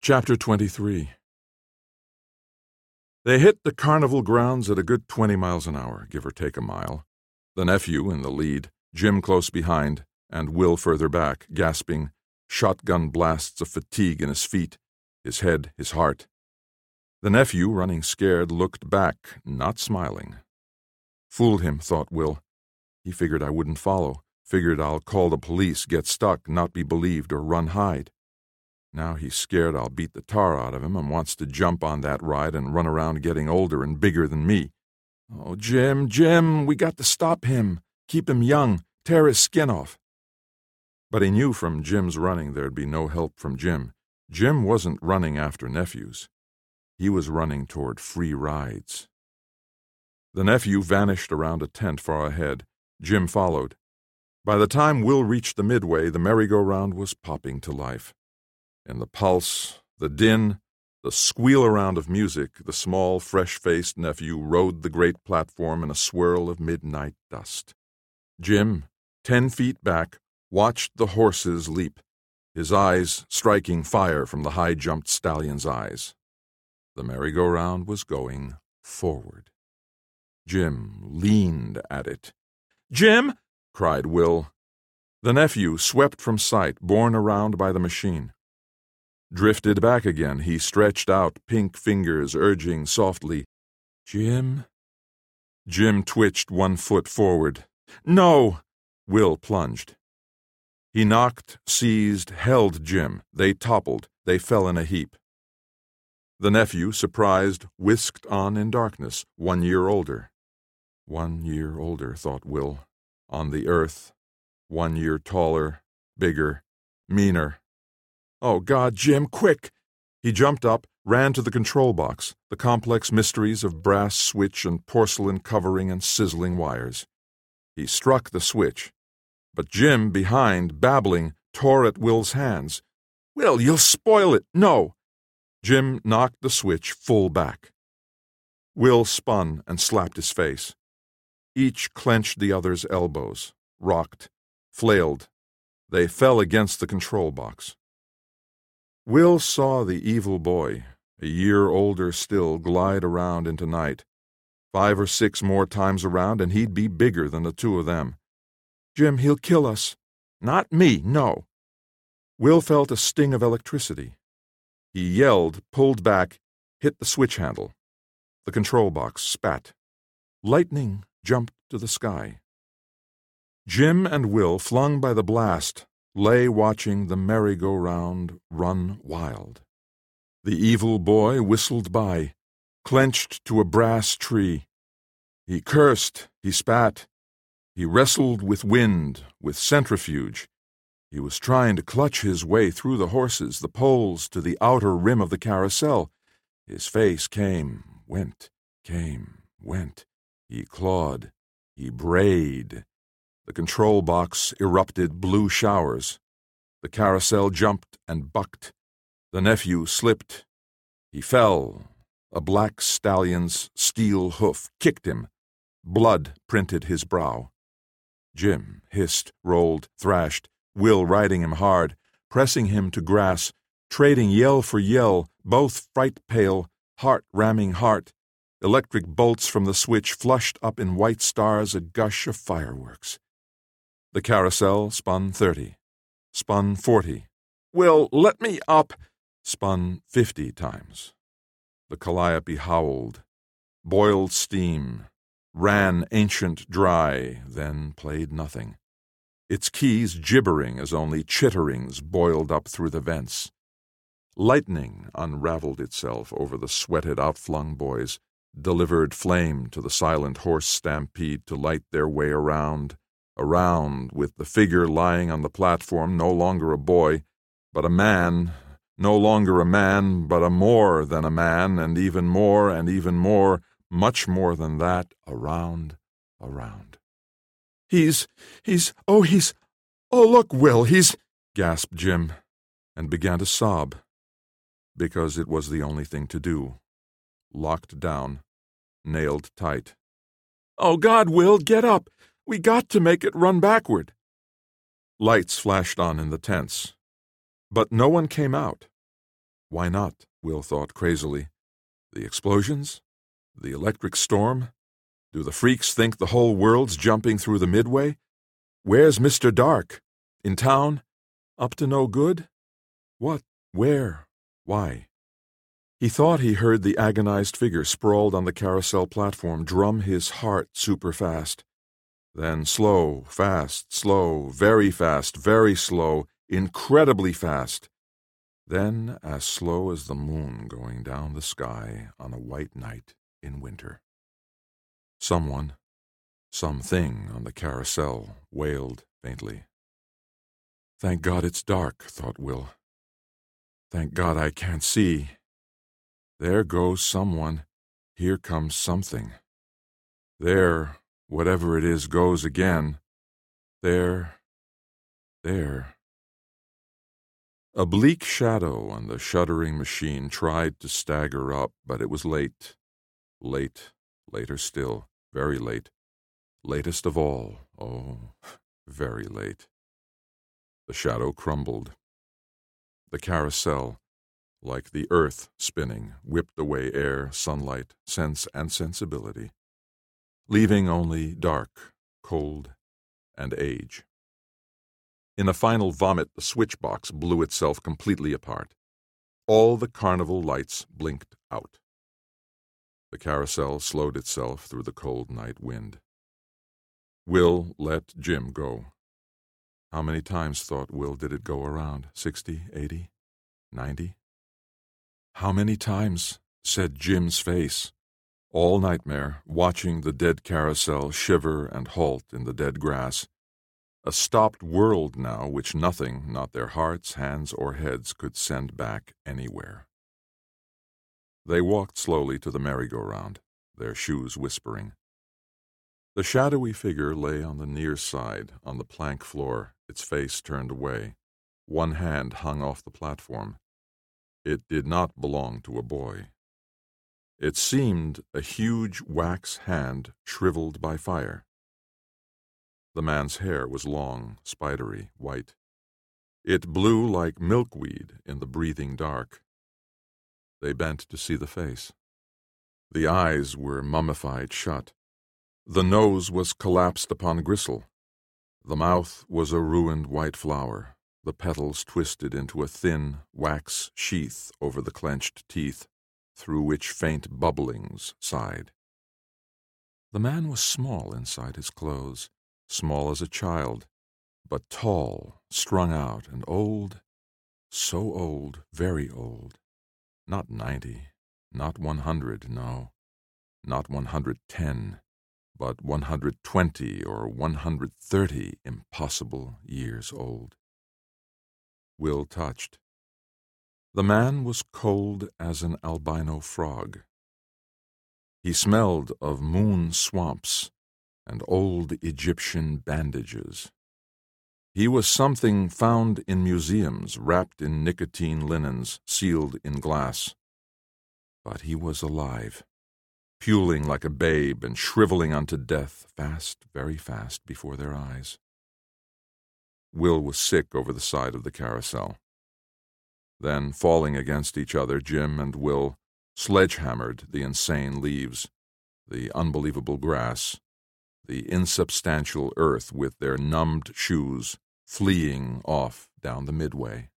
Chapter 23. They hit the carnival grounds at a good 20 miles an hour, give or take a mile. The nephew in the lead, Jim close behind, and Will further back, gasping, shotgun blasts of fatigue in his feet, his head, his heart. The nephew, running scared, looked back, not smiling. Fooled him, thought Will. He figured I wouldn't follow, figured I'll call the police, get stuck, not be believed, or run hide. Now he's scared I'll beat the tar out of him and wants to jump on that ride and run around getting older and bigger than me. Oh, Jim, we got to stop him. Keep him young, tear his skin off. But he knew from Jim's running there'd be no help from Jim. Jim wasn't running after nephews. He was running toward free rides. The nephew vanished around a tent far ahead. Jim followed. By the time Will reached the midway, the merry-go-round was popping to life. In the pulse, the din, the squeal-around of music, the small, fresh-faced nephew rode the great platform in a swirl of midnight dust. Jim, 10 feet back, watched the horses leap, his eyes striking fire from the high-jumped stallion's eyes. The merry-go-round was going forward. Jim leaned at it. "Jim!" cried Will. The nephew swept from sight, borne around by the machine. Drifted back again, he stretched out, pink fingers urging softly, "Jim?" Jim twitched 1 foot forward. "No!" Will plunged. He knocked, seized, held Jim. They toppled. They fell in a heap. The nephew, surprised, whisked on in darkness, 1 year older. 1 year older, thought Will. On the earth, 1 year taller, bigger, meaner. "Oh, God, Jim, quick!" He jumped up, ran to the control box, the complex mysteries of brass switch and porcelain covering and sizzling wires. He struck the switch, but Jim, behind, babbling, tore at Will's hands. "Will, you'll spoil it! No!" Jim knocked the switch full back. Will spun and slapped his face. Each clenched the other's elbows, rocked, flailed. They fell against the control box. Will saw the evil boy, a year older still, glide around into night. 5 or 6 more times around, and he'd be bigger than the two of them. "Jim, he'll kill us." "Not me, no." Will felt a sting of electricity. He yelled, pulled back, hit the switch handle. The control box spat. Lightning jumped to the sky. Jim and Will, flung by the blast, lay watching the merry-go-round run wild. The evil boy whistled by, clenched to a brass tree. He cursed, he spat. He wrestled with wind, with centrifuge. He was trying to clutch his way through the horses, the poles, to the outer rim of the carousel. His face came, went, came, went. He clawed, he brayed. The control box erupted blue showers. The carousel jumped and bucked. The nephew slipped. He fell. A black stallion's steel hoof kicked him. Blood printed his brow. Jim hissed, rolled, thrashed, Will riding him hard, pressing him to grass, trading yell for yell, both fright-pale, heart-ramming heart. Electric bolts from the switch flushed up in white stars, a gush of fireworks. The carousel spun 30, spun 40. "Will, let me up!" Spun 50 times. The calliope howled, boiled steam, ran ancient dry, then played nothing. Its keys gibbering as only chitterings boiled up through the vents. Lightning unraveled itself over the sweated, outflung boys, delivered flame to the silent horse stampede to light their way around, with the figure lying on the platform, no longer a boy, but a man, no longer a man, but a more than a man, and even more, much more than that, around. Oh, look, Will, gasped Jim, and began to sob, because it was the only thing to do. Locked down, nailed tight. "Oh, God, Will, get up! We got to make it run backward." Lights flashed on in the tents, but no one came out. Why not? Will thought crazily. The explosions? The electric storm? Do the freaks think the whole world's jumping through the Midway? Where's Mr. Dark? In town? Up to no good? What? Where? Why? He thought he heard the agonized figure sprawled on the carousel platform drum his heart super fast. Then slow, fast, slow, very slow, incredibly fast. Then as slow as the moon going down the sky on a white night in winter. Someone, something on the carousel wailed faintly. Thank God it's dark, thought Will. Thank God I can't see. There goes someone. Here comes something. There, whatever it is, goes again. There. A bleak shadow on the shuddering machine tried to stagger up, but it was late. Late, later still, very late. Latest of all, oh, very late. The shadow crumbled. The carousel, like the earth spinning, whipped away air, sunlight, sense, and sensibility, leaving only dark, cold, and age. In a final vomit, the switchbox blew itself completely apart. All the carnival lights blinked out. The carousel slowed itself through the cold night wind. Will let Jim go. How many times, thought Will, did it go around? 60, 80, 90? How many times, said Jim's face, all nightmare, watching the dead carousel shiver and halt in the dead grass. A stopped world now which nothing, not their hearts, hands, or heads, could send back anywhere. They walked slowly to the merry-go-round, their shoes whispering. The shadowy figure lay on the near side, on the plank floor, its face turned away. One hand hung off the platform. It did not belong to a boy. It seemed a huge wax hand shriveled by fire. The man's hair was long, spidery, white. It blew like milkweed in the breathing dark. They bent to see the face. The eyes were mummified shut. The nose was collapsed upon gristle. The mouth was a ruined white flower, the petals twisted into a thin wax sheath over the clenched teeth, through which faint bubblings sighed. The man was small inside his clothes, small as a child, but tall, strung out, and old, so old, very old. Not 90, not 100, no, not 110, but 120 or 130 impossible years old. Will touched. The man was cold as an albino frog. He smelled of moon swamps and old Egyptian bandages. He was something found in museums, wrapped in nicotine linens, sealed in glass. But he was alive, puling like a babe and shriveling unto death, fast, very fast, before their eyes. Will was sick over the side of the carousel. Then, falling against each other, Jim and Will sledgehammered the insane leaves, the unbelievable grass, the insubstantial earth with their numbed shoes, fleeing off down the Midway.